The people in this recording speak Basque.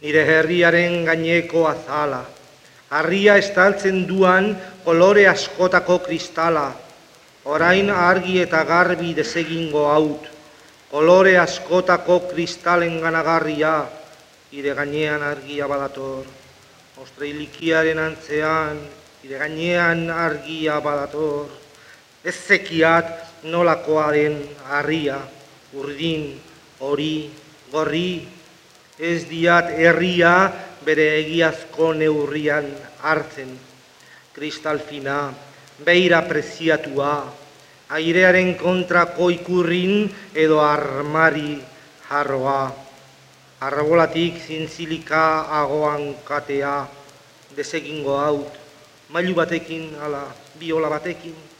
nire herriaren gaineko azala, harria estaltzen duan kolore askotako kristala, orain argi eta garbi desegingo haut, kolore askotako kristalen ganagarria, ire gainean argia badator, ostreilikiaren antzean, ire gainean argia badator, ez zekiat nolakoa den harria, urdin, hori, gorri, ez diat herria bere egiazko neurrian hartzen, kristal fina, beira preziatua, airearen kontrako ikurrin edo armari jarroa, arbolatik zintzilika agoan katea, desegingo haut, mailu batekin, ala, biola batekin,